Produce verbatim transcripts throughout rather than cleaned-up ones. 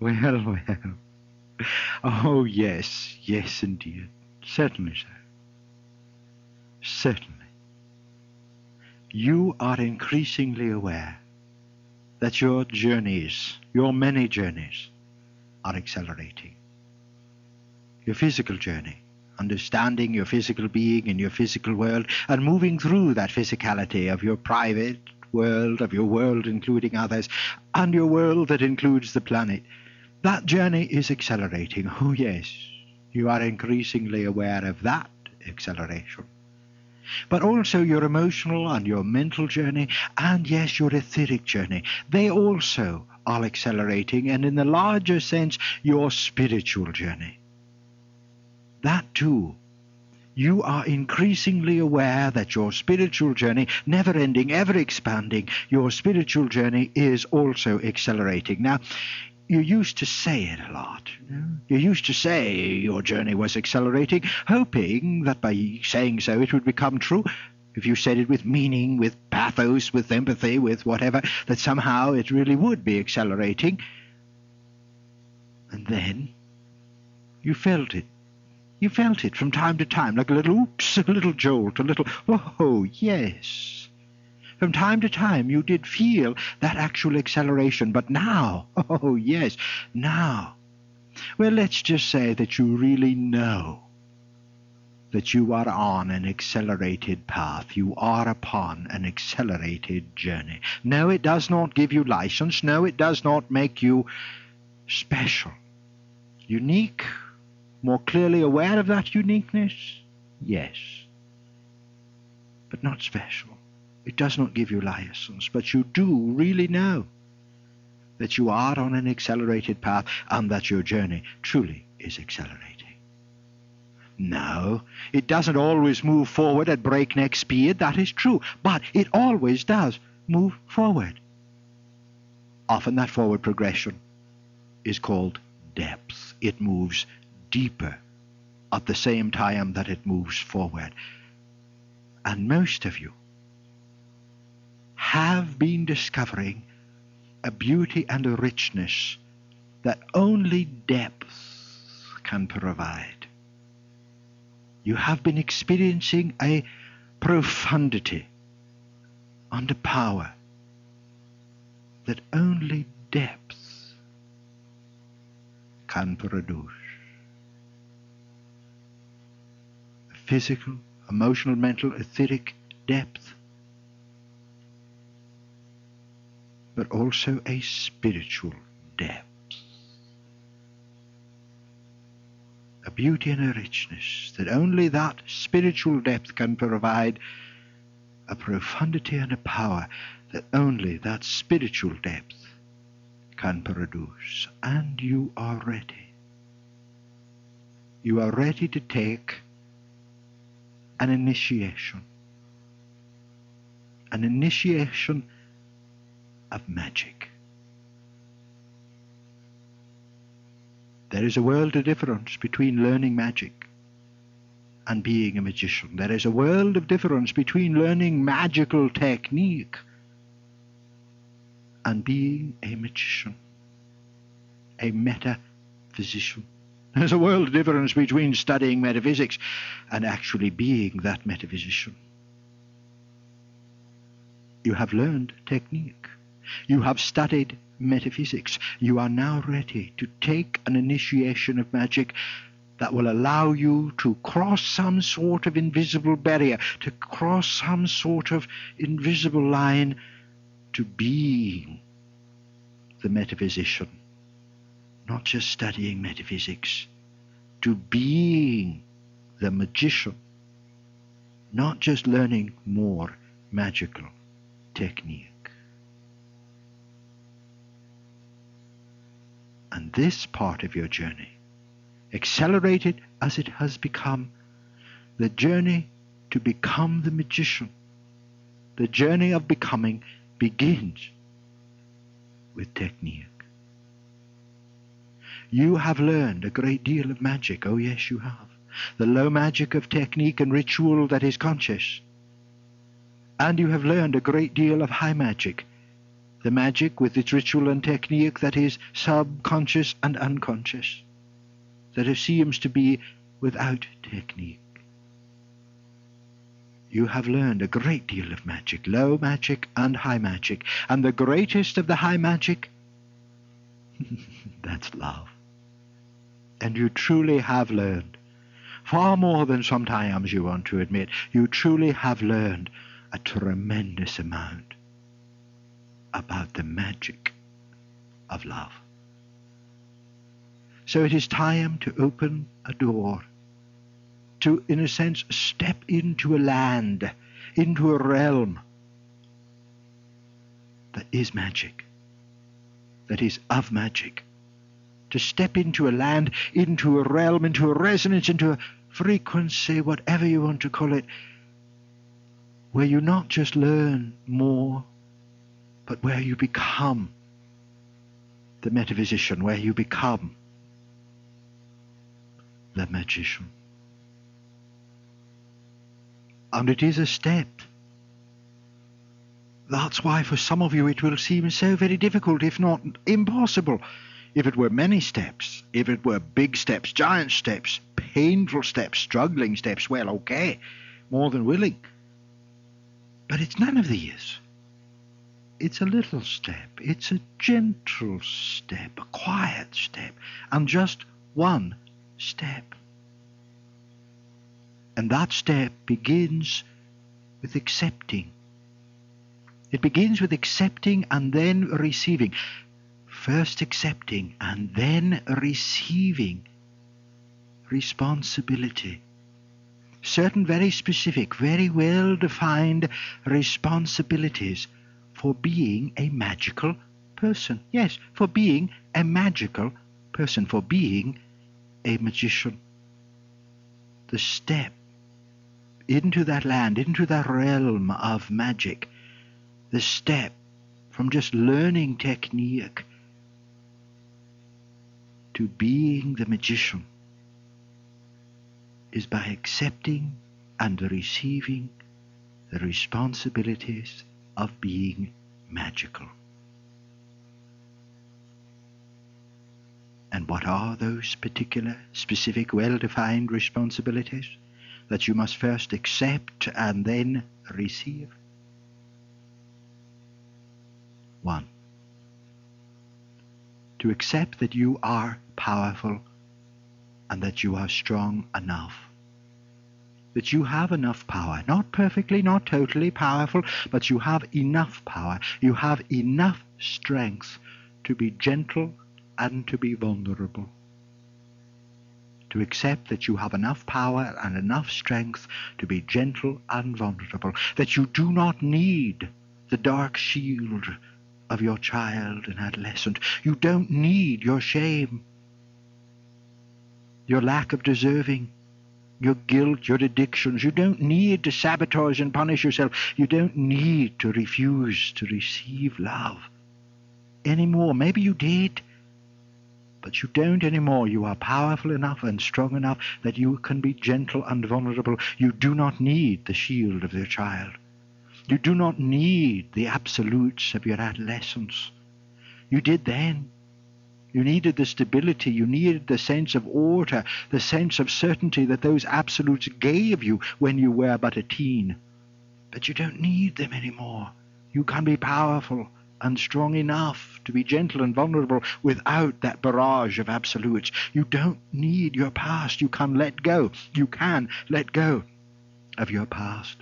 Well, well. Oh, yes, yes, indeed. Certainly so. Certainly. You are increasingly aware that your journeys, your many journeys, are accelerating. Your physical journey, understanding your physical being in your physical world, and moving through that physicality of your private world, of your world including others, and your world that includes the planet. That journey is accelerating. Oh yes, you are increasingly aware of that acceleration. But also your emotional and your mental journey, and yes, your etheric journey, they also are accelerating, and in the larger sense, your spiritual journey. That too. You are increasingly aware that your spiritual journey, never ending, ever expanding, your spiritual journey is also accelerating. Now, you used to say it a lot. You know? You used to say your journey was accelerating, hoping that by saying so it would become true. If you said it with meaning, with pathos, with empathy, with whatever, that somehow it really would be accelerating. And then you felt it. You felt it from time to time, like a little oops, a little jolt, a little, oh, yes. From time to time you did feel that actual acceleration, but now, oh, yes, now, well, let's just say that you really know that you are on an accelerated path. You are upon an accelerated journey. No, it does not give you license. No, it does not make you special, unique, more clearly aware of that uniqueness? Yes. But not special. It does not give you license, but you do really know that you are on an accelerated path and that your journey truly is accelerating. No, it doesn't always move forward at breakneck speed, that is true, but it always does move forward. Often that forward progression is called depth. It moves deeper at the same time that it moves forward. And most of you have been discovering a beauty and a richness that only depth can provide. You have been experiencing a profundity and a power that only depth can produce. A physical, emotional, mental, etheric depth, but also a spiritual depth. A beauty and a richness that only that spiritual depth can provide, a profundity and a power that only that spiritual depth can produce. And you are ready. You are ready to take an initiation. An initiation of magic. There is a world of difference between learning magic and being a magician. There is a world of difference between learning magical technique and being a magician, a metaphysician. There's a world of difference between studying metaphysics and actually being that metaphysician. You have learned technique. You have studied metaphysics. You are now ready to take an initiation of magic that will allow you to cross some sort of invisible barrier, to cross some sort of invisible line to being the metaphysician. Not just studying metaphysics, to being the magician. Not just learning more magical technique. And this part of your journey, accelerated as it has become, the journey to become the magician, the journey of becoming begins with technique. You have learned a great deal of magic. Oh yes, you have. The low magic of technique and ritual that is conscious. And you have learned a great deal of high magic, The magic with its ritual and technique that is subconscious and unconscious, that it seems to be without technique. You have learned a great deal of magic, low magic and high magic, and the greatest of the high magic, that's love. And you truly have learned, far more than sometimes you want to admit, you truly have learned a tremendous amount about the magic of love. So it is time to open a door, to, in a sense, step into a land, into a realm that is magic, that is of magic. To step into a land, into a realm, into a resonance, into a frequency, whatever you want to call it, where you not just learn more, but where you become the metaphysician, where you become the magician. And it is a step. That's why for some of you it will seem so very difficult, if not impossible. If it were many steps, if it were big steps, giant steps, painful steps, struggling steps, well, okay, more than willing. But it's none of these. It's a little step. It's a gentle step, a quiet step, and just one step. And that step begins with accepting. It begins with accepting and then receiving. First accepting and then receiving responsibility. Certain very specific, very well-defined responsibilities for being a magical person. Yes, for being a magical person, for being a magician. The step into that land, into that realm of magic, the step from just learning technique to being the magician is by accepting and receiving the responsibilities of being magical. And what are those particular, specific, well-defined responsibilities that you must first accept and then receive? One, to accept that you are powerful and that you are strong enough. That you have enough power, not perfectly, not totally powerful, but you have enough power, you have enough strength to be gentle and to be vulnerable. To accept that you have enough power and enough strength to be gentle and vulnerable, that you do not need the dark shield of your child and adolescent. You don't need your shame, your lack of deserving, your guilt, your addictions. You don't need to sabotage and punish yourself. You don't need to refuse to receive love anymore. Maybe you did, but you don't anymore. You are powerful enough and strong enough that you can be gentle and vulnerable. You do not need the shield of your child. You do not need the absolutes of your adolescence. You did then. You needed the stability, you needed the sense of order, the sense of certainty that those absolutes gave you when you were but a teen. But you don't need them anymore. You can be powerful and strong enough to be gentle and vulnerable without that barrage of absolutes. You don't need your past. You can let go. You can let go of your past.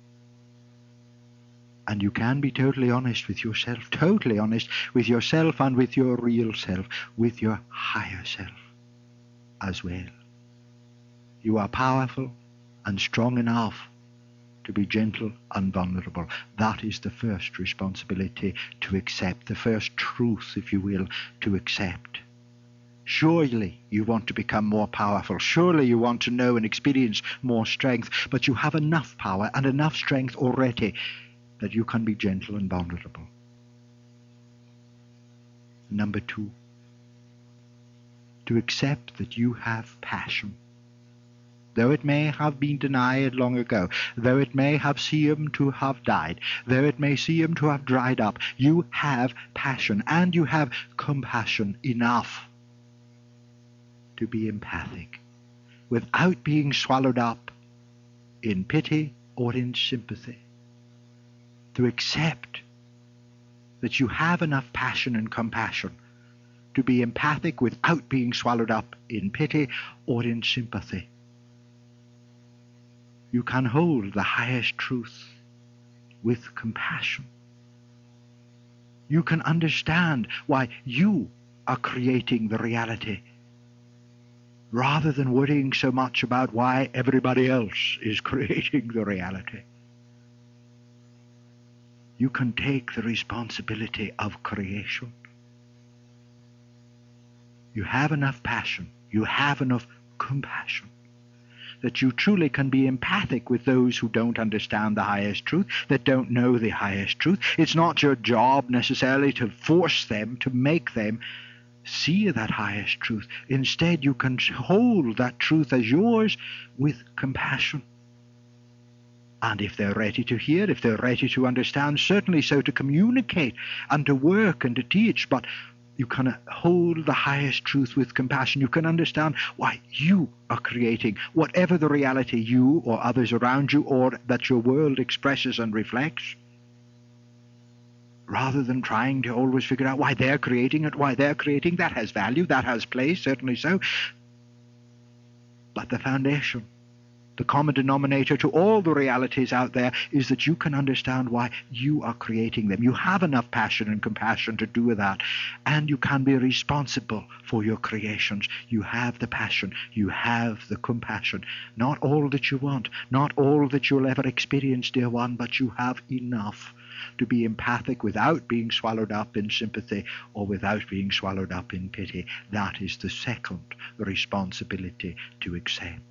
And you can be totally honest with yourself, totally honest with yourself and with your real self, with your higher self as well. You are powerful and strong enough to be gentle and vulnerable. That is the first responsibility to accept, the first truth, if you will, to accept. Surely you want to become more powerful. Surely you want to know and experience more strength, but you have enough power and enough strength already that you can be gentle and vulnerable. Number two, to accept that you have passion. though it may have been denied long ago, though it may have seemed to have died, though it may seem to have dried up, you have passion, and you have compassion enough to be empathic without being swallowed up in pity or in sympathy, to accept that you have enough passion and compassion to be empathic without being swallowed up in pity or in sympathy. You can hold the highest truth with compassion. You can understand why you are creating the reality, rather than worrying so much about why everybody else is creating the reality. You can take the responsibility of creation. You have enough passion, you have enough compassion, that you truly can be empathic with those who don't understand the highest truth, that don't know the highest truth. It's not your job necessarily to force them, to make them see that highest truth. Instead, you can hold that truth as yours with compassion. And if they're ready to hear, if they're ready to understand, certainly so to communicate and to work and to teach, but you can hold the highest truth with compassion. You can understand why you are creating whatever the reality you or others around you or that your world expresses and reflects, rather than trying to always figure out why they're creating it, why they're creating. That has value, that has place, certainly so. But the foundation, the common denominator to all the realities out there, is that you can understand why you are creating them. You have enough passion and compassion to do that, and you can be responsible for your creations. You have the passion, you have the compassion. Not all that you want, not all that you'll ever experience, dear one, but you have enough to be empathic without being swallowed up in sympathy or without being swallowed up in pity. That is the second responsibility to accept.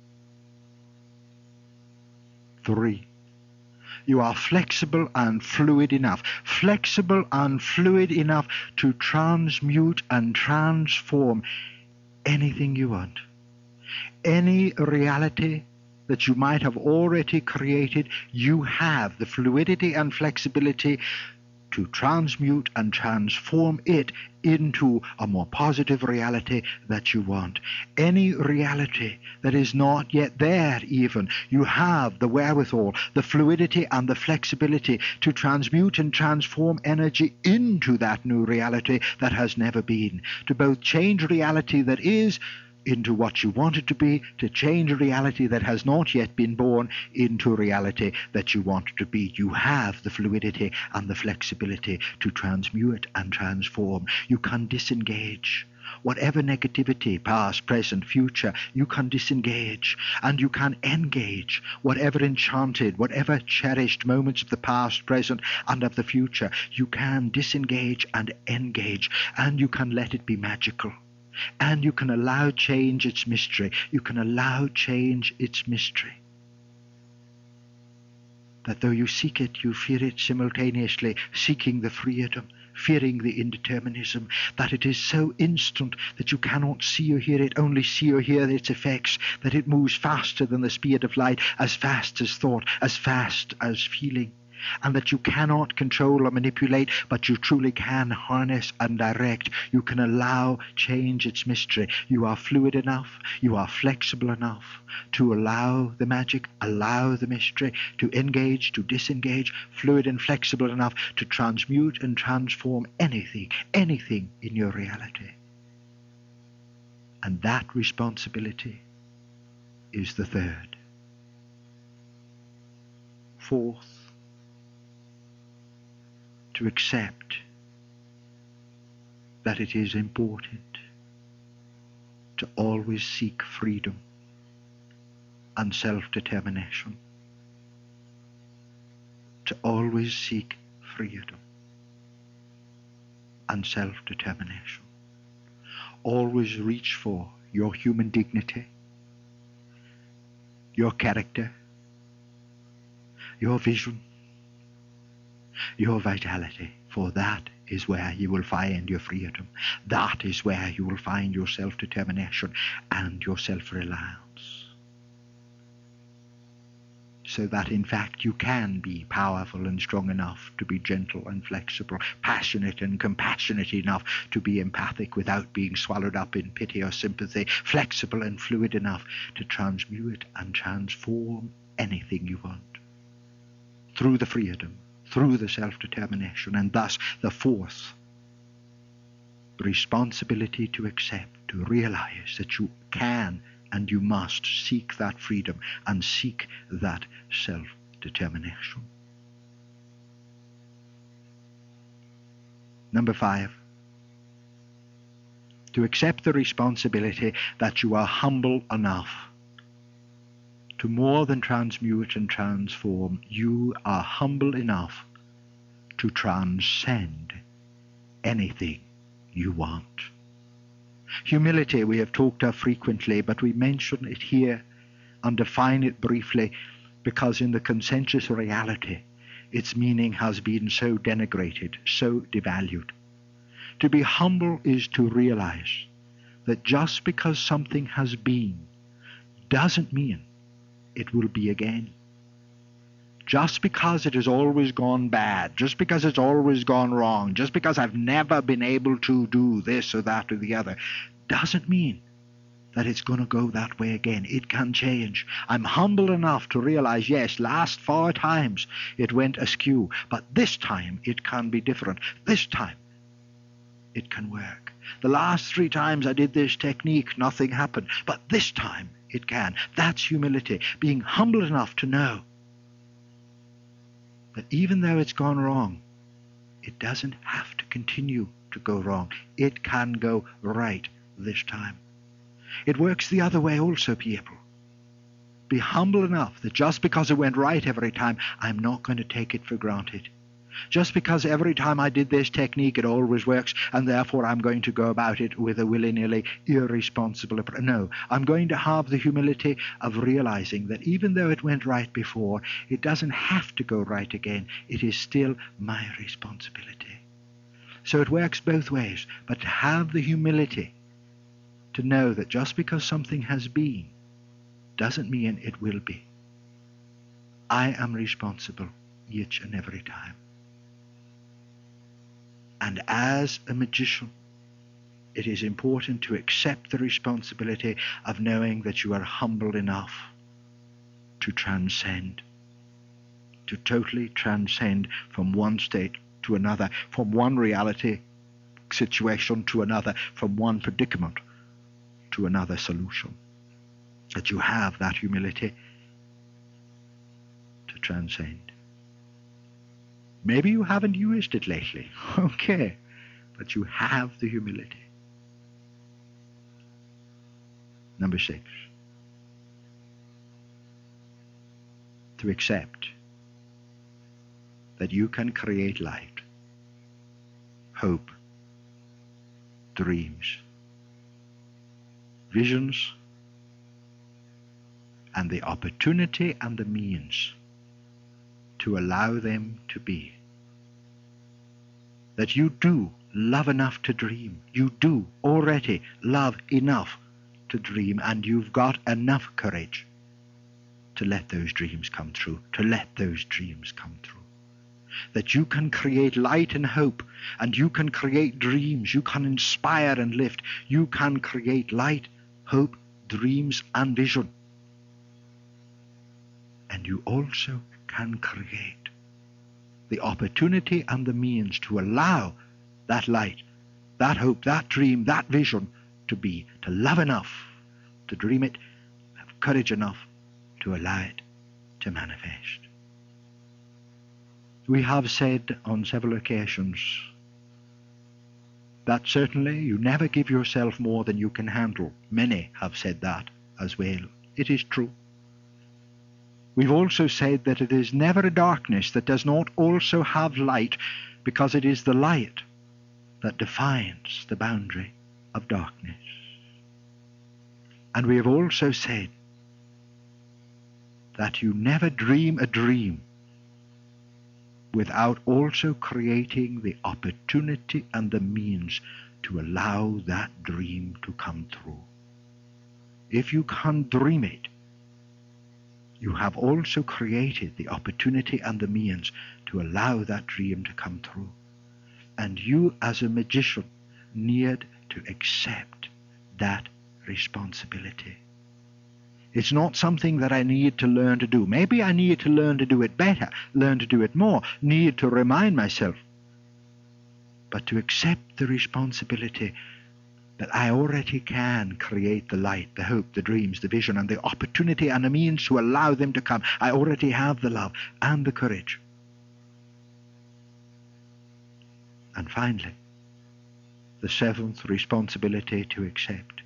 Three, you are flexible and fluid enough, flexible and fluid enough to transmute and transform anything you want. Any reality that you might have already created, you have the fluidity and flexibility to transmute and transform it into a more positive reality that you want. Any reality that is not yet there even, you have the wherewithal, the fluidity and the flexibility to transmute and transform energy into that new reality that has never been, to both change reality that is into what you want it to be, to change a reality that has not yet been born into a reality that you want it to be. You have the fluidity and the flexibility to transmute and transform. You can disengage whatever negativity, past, present, future. You can disengage, and you can engage whatever enchanted, whatever cherished moments of the past, present, and of the future. You can disengage and engage, and you can let it be magical. And you can allow change its mystery. You can allow change its mystery. That though you seek it, you fear it simultaneously, seeking the freedom, fearing the indeterminism, that it is so instant that you cannot see or hear it, only see or hear its effects, that it moves faster than the speed of light, as fast as thought, as fast as feeling. And that you cannot control or manipulate, but you truly can harness and direct. You can allow change its mystery. You are fluid enough, you are flexible enough to allow the magic, allow the mystery, to engage, to disengage, fluid and flexible enough to transmute and transform anything, anything in your reality. And that responsibility is the third. Fourth, to accept that it is important to always seek freedom and self-determination. To always seek freedom and self-determination. Always reach for your human dignity, your character, your vision, your vitality, for that is where you will find your freedom. That is where you will find your self-determination and your self-reliance. so that in fact you can be powerful and strong enough to be gentle and flexible, passionate and compassionate enough to be empathic without being swallowed up in pity or sympathy, flexible and fluid enough to transmute and transform anything you want through the freedom, through the self-determination. And thus the fourth, responsibility to accept, to realize that you can and you must seek that freedom and seek that self-determination. Number five, to accept the responsibility that you are humble enough to more than transmute and transform. You are humble enough to transcend anything you want. Humility we have talked of frequently, but we mention it here and define it briefly because in the consensus reality its meaning has been so denigrated, so devalued. To be humble is to realize that just because something has been doesn't mean it will be again. Just because it has always gone bad, just because it's always gone wrong, just because I've never been able to do this or that or the other, doesn't mean that it's going to go that way again. It can change. I'm humble enough to realize, yes, last four times it went askew, but this time it can be different. This time it can work. The last three times I did this technique, nothing happened, but this time it can. That's humility, being humble enough to know that even though it's gone wrong, it doesn't have to continue to go wrong. It can go right this time. It works the other way also, people. Be humble enough that just because it went right every time, I'm not going to take it for granted. Just because every time I did this technique it always works, and therefore I'm going to go about it with a willy-nilly, irresponsible approach. No, I'm going to have the humility of realizing that even though it went right before, it doesn't have to go right again. It is still my responsibility. So it works both ways, but to have the humility to know that just because something has been doesn't mean it will be. I am responsible each and every time. And as a magician, it is important to accept the responsibility of knowing that you are humble enough to transcend, to totally transcend from one state to another, from one reality situation to another, from one predicament to another solution. That you have that humility to transcend. Maybe you haven't used it lately, okay, but you have the humility. Number six, to accept that you can create light, hope, dreams, visions, and the opportunity and the means to allow them to be. That you do love enough to dream. You do already love enough to dream, and you've got enough courage to let those dreams come true, to let those dreams come true. That you can create light and hope, and you can create dreams, you can inspire and lift, you can create light, hope, dreams, and vision. And you also can create the opportunity and the means to allow that light, that hope, that dream, that vision to be, to love enough, to dream it, have courage enough to allow it to manifest. We have said on several occasions that certainly you never give yourself more than you can handle. Many have said that as well. It is true. We've also said that it is never a darkness that does not also have light, because it is the light that defines the boundary of darkness. And we have also said that you never dream a dream without also creating the opportunity and the means to allow that dream to come true. If you can dream it, you have also created the opportunity and the means to allow that dream to come through. And you as a magician need to accept that responsibility. It's not something that I need to learn to do. Maybe I need to learn to do it better, learn to do it more, need to remind myself. But to accept the responsibility that I already can create the light, the hope, the dreams, the vision, and the opportunity and the means to allow them to come. I already have the love and the courage. And finally, the seventh responsibility to accept.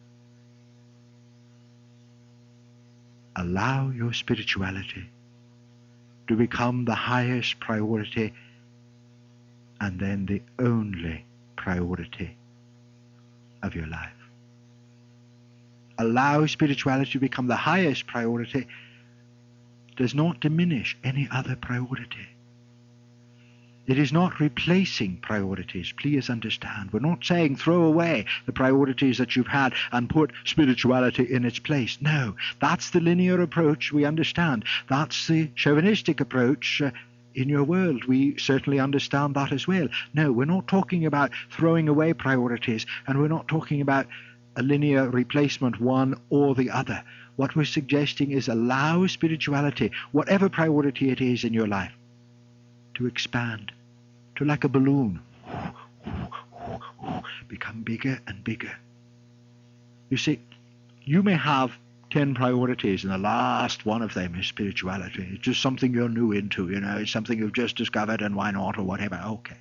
Allow your spirituality to become the highest priority and then the only priority of your life. Allow spirituality to become the highest priority does not diminish any other priority. It is not replacing priorities. Please understand. We're not saying throw away the priorities that you've had and put spirituality in its place. No, that's the linear approach we understand. That's the chauvinistic approach uh, in your world. We certainly understand that as well. No, we're not talking about throwing away priorities, and we're not talking about a linear replacement, one or the other. What we're suggesting is allow spirituality, whatever priority it is in your life, to expand, to like a balloon, become bigger and bigger. You see, you may have ten priorities, and the last one of them is spirituality. It's just something you're new into, you know, it's something you've just discovered, and why not, or whatever. Okay.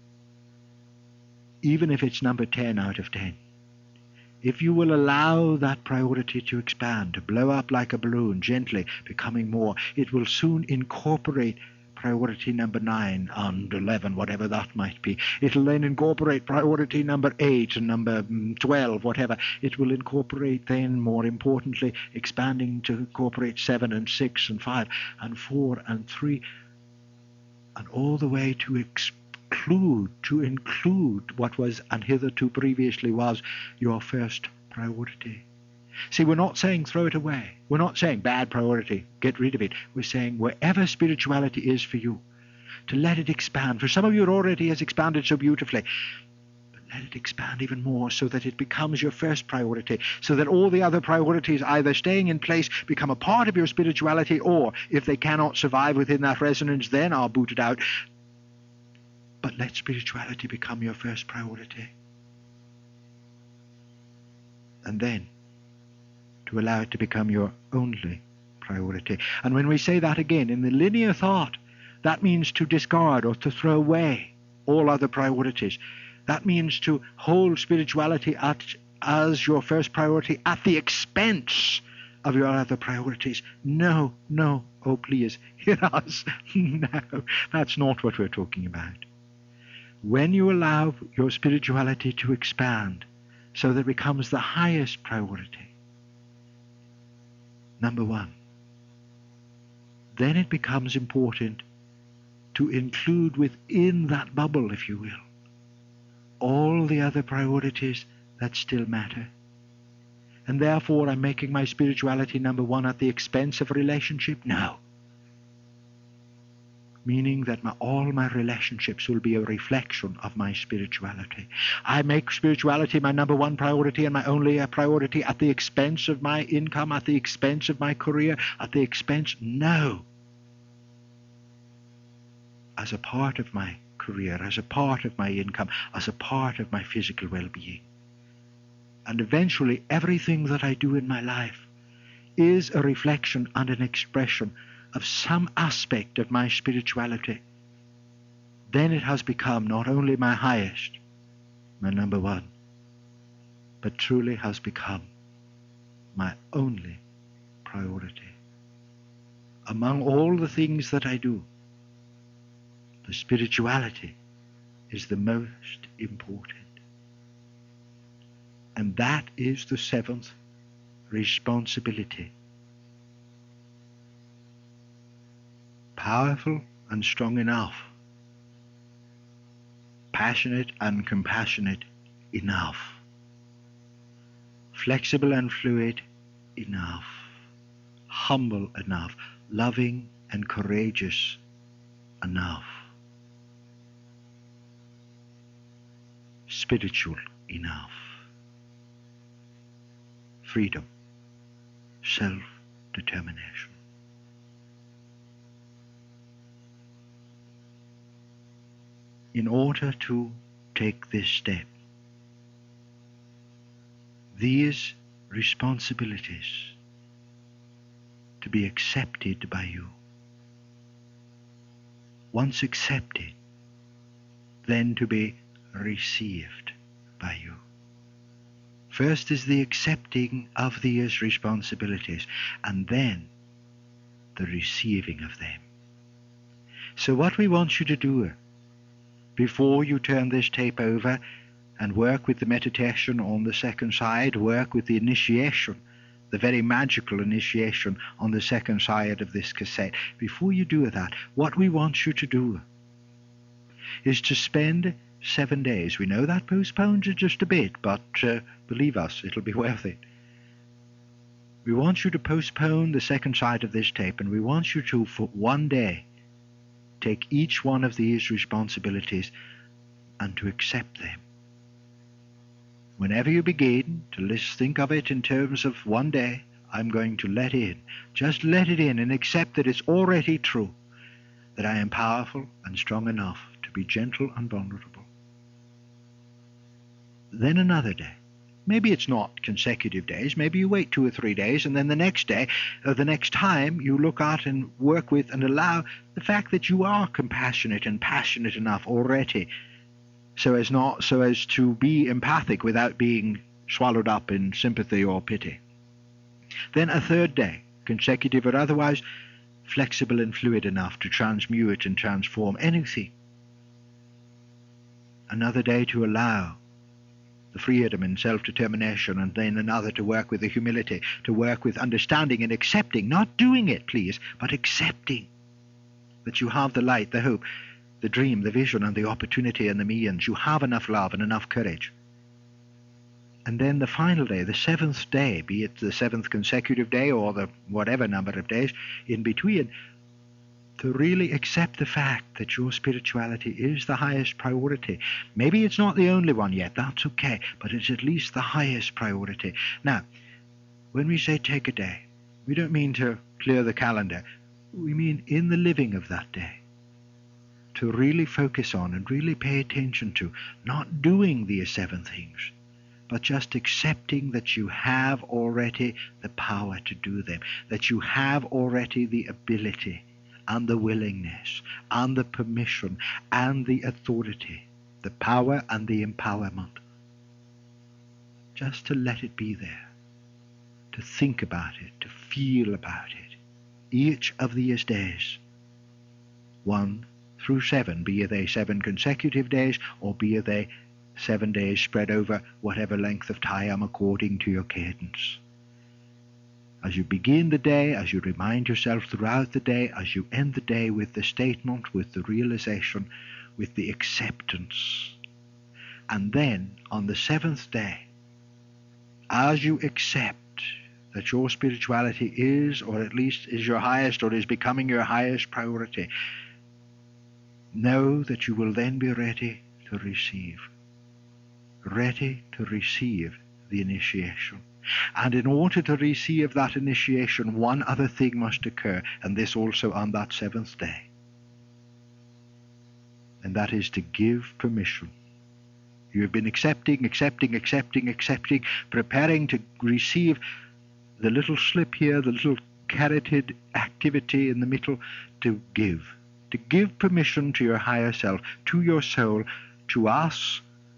Even if it's number ten out of ten, if you will allow that priority to expand, to blow up like a balloon, gently becoming more, it will soon incorporate priority number nine and eleven, whatever that might be. It'll then incorporate priority number eight and number twelve, whatever. It will incorporate then, more importantly, expanding to incorporate seven and six and five and four and three, and all the way to exclude, to include what was and hitherto previously was your first priority. See, we're not saying throw it away. We're not saying bad priority, get rid of it. We're saying wherever spirituality is for you, to let it expand. For some of you, it already has expanded so beautifully. But let it expand even more so that it becomes your first priority, so that all the other priorities either staying in place become a part of your spirituality, or if they cannot survive within that resonance, then are booted out. But let spirituality become your first priority. And then to allow it to become your only priority. And when we say that again, in the linear thought, that means to discard or to throw away all other priorities. That means to hold spirituality at, as your first priority at the expense of your other priorities. No, no, oh please, hear us. No, that's not what we're talking about. When you allow your spirituality to expand so that it becomes the highest priority, number one, then it becomes important to include within that bubble, if you will, all the other priorities that still matter. And therefore, I'm making my spirituality number one at the expense of a relationship? No. Meaning that my, all my relationships will be a reflection of my spirituality. I make spirituality my number one priority and my only a priority at the expense of my income, at the expense of my career, at the expense? No. As a part of my career, as a part of my income, as a part of my physical well-being. And eventually everything that I do in my life is a reflection and an expression of some aspect of my spirituality. Then it has become not only my highest, my number one, but truly has become my only priority. Among all the things that I do, the spirituality is the most important. And that is the seventh responsibility. Powerful and strong enough, passionate and compassionate enough, flexible and fluid enough, humble enough, loving and courageous enough, spiritual enough. Freedom, self-determination. In order to take this step, these responsibilities to be accepted by you. Once accepted, then to be received by you. First is the accepting of these responsibilities, and then the receiving of them. So what we want you to do before you turn this tape over and work with the meditation on the second side, work with the initiation, the very magical initiation on the second side of this cassette, before you do that, what we want you to do is to spend seven days. We know that postpones it just a bit, but uh, believe us, it'll be worth it. We want you to postpone the second side of this tape, and we want you to, for one day, take each one of these responsibilities and to accept them. Whenever you begin to list, think of it in terms of one day, I'm going to let in. Just let it in and accept that it's already true, that I am powerful and strong enough to be gentle and vulnerable. Then another day. Maybe it's not consecutive days. Maybe you wait two or three days, and then the next day, or the next time, you look at and work with and allow the fact that you are compassionate and passionate enough already, so as not so as to be empathic without being swallowed up in sympathy or pity. Then a third day, consecutive or otherwise, flexible and fluid enough to transmute and transform anything. Another day to allow the freedom and self-determination, and then another to work with the humility, to work with understanding and accepting, not doing it, please, but accepting that you have the light, the hope, the dream, the vision, and the opportunity and the means. You have enough love and enough courage. And then the final day, the seventh day, be it the seventh consecutive day or the whatever number of days in between, to really accept the fact that your spirituality is the highest priority. Maybe it's not the only one yet, that's okay, but it's at least the highest priority. Now, when we say take a day, we don't mean to clear the calendar. We mean in the living of that day, to really focus on and really pay attention to, not doing these seven things, but just accepting that you have already the power to do them, that you have already the ability and the willingness, and the permission, and the authority, the power and the empowerment. Just to let it be there, to think about it, to feel about it. Each of these days, one through seven, be they seven consecutive days, or be they seven days spread over whatever length of time according to your cadence. As you begin the day, as you remind yourself throughout the day, as you end the day with the statement, with the realization, with the acceptance. And then, on the seventh day, as you accept that your spirituality is, or at least is your highest, or is becoming your highest priority, know that you will then be ready to receive. Ready to receive the initiation. And in order to receive that initiation, one other thing must occur, and this also on that seventh day. And that is to give permission. You have been accepting, accepting, accepting, accepting, preparing to receive the little slip here, the little carotid activity in the middle, to give. To give permission to your higher self, to your soul, to us,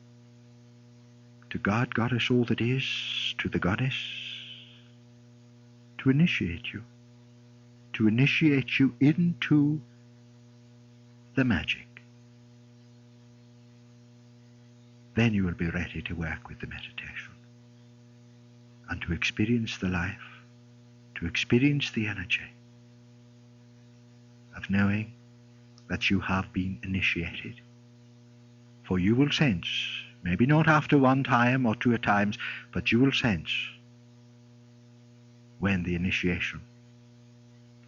to God, Goddess, all that is, to the Goddess, to initiate you, to initiate you into the magic. Then you will be ready to work with the meditation and to experience the life, to experience the energy of knowing that you have been initiated. For you will sense, maybe not after one time or two times, but you will sense when the initiation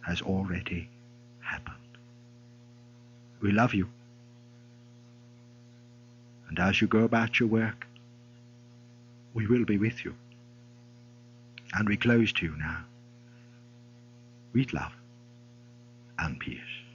has already happened. We love you. And as you go about your work, we will be with you. And we close to you now with love and peace.